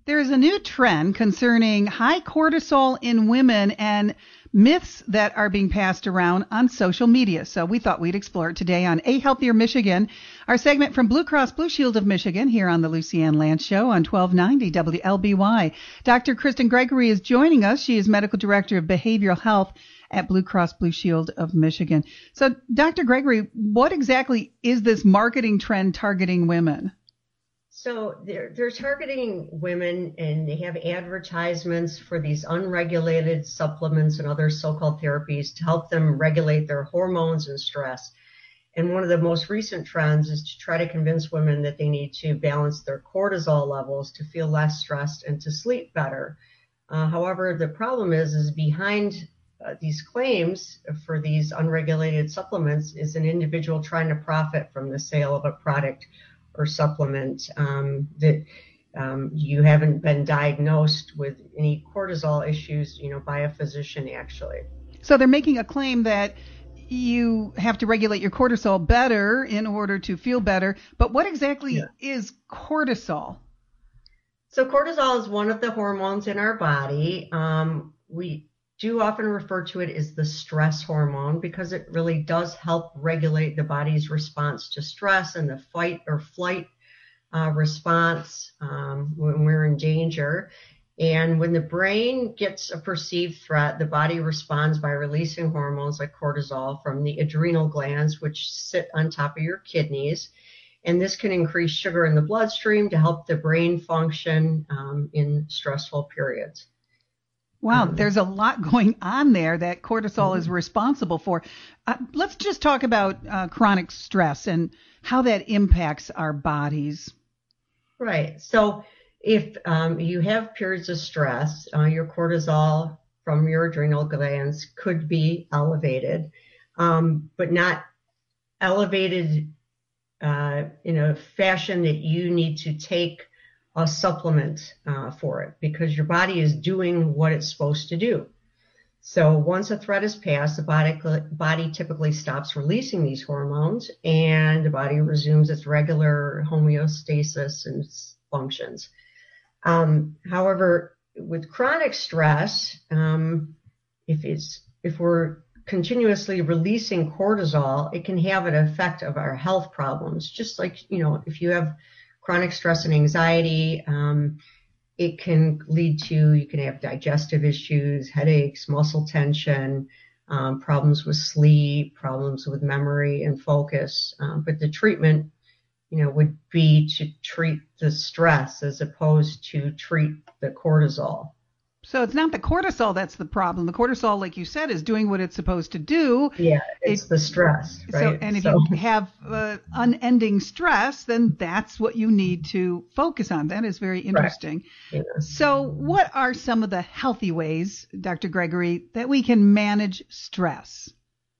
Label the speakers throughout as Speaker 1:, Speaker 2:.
Speaker 1: There is a new trend concerning high cortisol in women and myths that are being passed around on social media. So we thought we'd explore it today on A Healthier Michigan, our segment from Blue Cross Blue Shield of Michigan here on the Lucy Ann Lance Show on 1290 WLBY. Dr. Kristen Gregory is joining us. She is Medical Director of Behavioral Health at Blue Cross Blue Shield of Michigan. So, Dr. Gregory, what exactly is this marketing trend targeting women?
Speaker 2: So they're targeting women, and they have advertisements for these unregulated supplements and other so-called therapies to help them regulate their hormones and stress. And one of the most recent trends is to try to convince women that they need to balance their cortisol levels to feel less stressed and to sleep better. However, the problem is behind these claims for these unregulated supplements is an individual trying to profit from the sale of a product or supplement that you haven't been diagnosed with any cortisol issues, by a physician actually.
Speaker 1: So they're making a claim that you have to regulate your cortisol better in order to feel better. But what exactly is cortisol?
Speaker 2: So cortisol is one of the hormones in our body. We do often refer to it as the stress hormone because it really does help regulate the body's response to stress and the fight or flight response when we're in danger. And when the brain gets a perceived threat, the body responds by releasing hormones like cortisol from the adrenal glands, which sit on top of your kidneys. And this can increase sugar in the bloodstream to help the brain function in stressful periods.
Speaker 1: Wow, there's a lot going on there that cortisol is responsible for. Let's just talk about chronic stress and how that impacts our bodies.
Speaker 2: Right. So if you have periods of stress, your cortisol from your adrenal glands could be elevated, but not elevated in a fashion that you need to take a supplement for it, because your body is doing what it's supposed to do. So once a threat is passed, the body typically stops releasing these hormones and the body resumes its regular homeostasis and functions. However, with chronic stress, if we're continuously releasing cortisol, it can have an effect of our health problems. Just like, if you have chronic stress and anxiety, it can lead to, you can have digestive issues, headaches, muscle tension, problems with sleep, problems with memory and focus. But the treatment, would be to treat the stress as opposed to treat the cortisol.
Speaker 1: So it's not the cortisol that's the problem. The cortisol, like you said, is doing what it's supposed to do.
Speaker 2: Yeah, it's the stress, right?
Speaker 1: And if you have unending stress, then that's what you need to focus on. That is very interesting.
Speaker 2: Right. Yeah.
Speaker 1: So what are some of the healthy ways, Dr. Gregory, that we can manage stress?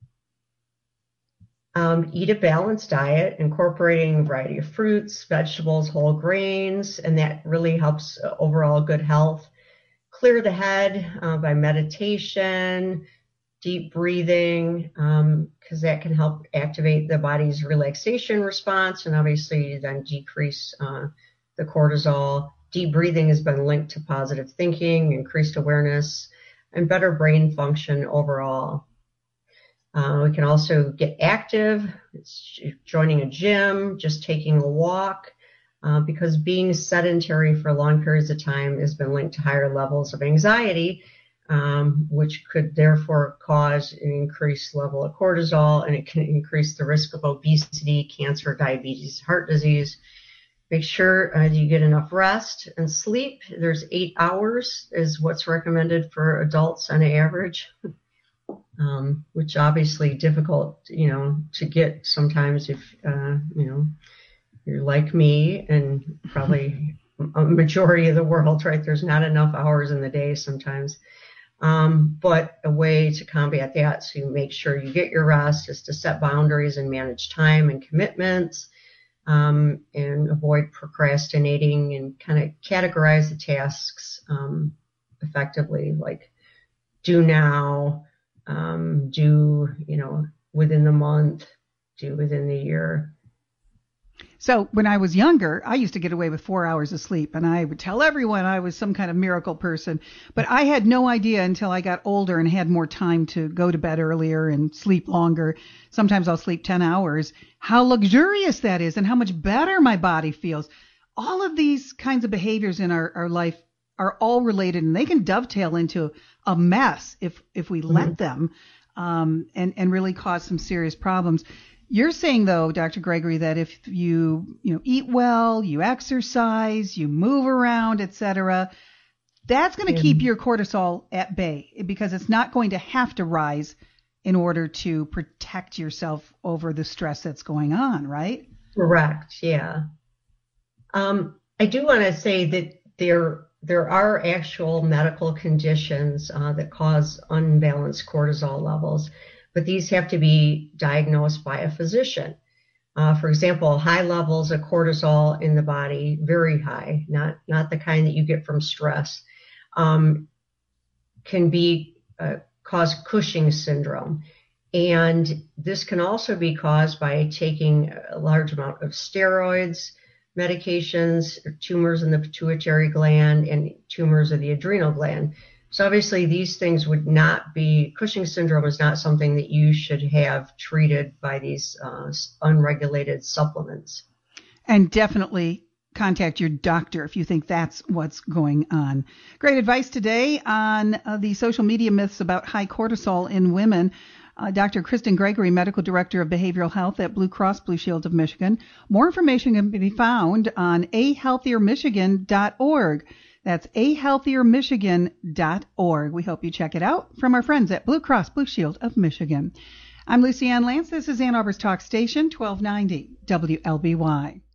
Speaker 2: Eat a balanced diet, incorporating a variety of fruits, vegetables, whole grains, and that really helps overall good health. Clear the head by meditation, deep breathing, because that can help activate the body's relaxation response and obviously then decrease the cortisol. Deep breathing has been linked to positive thinking, increased awareness, and better brain function overall. We can also get active, joining a gym, just taking a walk. Because being sedentary for long periods of time has been linked to higher levels of anxiety, which could therefore cause an increased level of cortisol, and it can increase the risk of obesity, cancer, diabetes, heart disease. Make sure you get enough rest and sleep. There's 8 hours is what's recommended for adults on average, which obviously difficult, to get sometimes if, you're like me and probably a majority of the world, right? There's not enough hours in the day sometimes. But a way to combat that, so you make sure you get your rest, is to set boundaries and manage time and commitments, and avoid procrastinating and kind of categorize the tasks effectively, like do now, do, within the month, do within the year.
Speaker 1: So when I was younger, I used to get away with 4 hours of sleep, and I would tell everyone I was some kind of miracle person. But I had no idea until I got older and had more time to go to bed earlier and sleep longer. Sometimes I'll sleep 10 hours, how luxurious that is and how much better my body feels. All of these kinds of behaviors in our life are all related, and they can dovetail into a mess if we let them, and really cause some serious problems. You're saying, though, Dr. Gregory, that if you eat well, you exercise, you move around, etc., that's going to keep your cortisol at bay, because it's not going to have to rise in order to protect yourself over the stress that's going on, right?
Speaker 2: Correct. Yeah. I do want to say that there are actual medical conditions that cause unbalanced cortisol levels, but these have to be diagnosed by a physician. For example, high levels of cortisol in the body, very high, not the kind that you get from stress, can cause Cushing's syndrome. And this can also be caused by taking a large amount of steroids, medications, tumors in the pituitary gland, and tumors of the adrenal gland. So obviously these things would not be, Cushing's syndrome is not something that you should have treated by these unregulated supplements.
Speaker 1: And definitely contact your doctor if you think that's what's going on. Great advice today on the social media myths about high cortisol in women. Dr. Kristen Gregory, Medical Director of Behavioral Health at Blue Cross Blue Shield of Michigan. More information can be found on ahealthiermichigan.org. That's ahealthiermichigan.org. We hope you check it out from our friends at Blue Cross Blue Shield of Michigan. I'm Lucy Ann Lance. This is Ann Arbor's Talk Station, 1290 WLBY.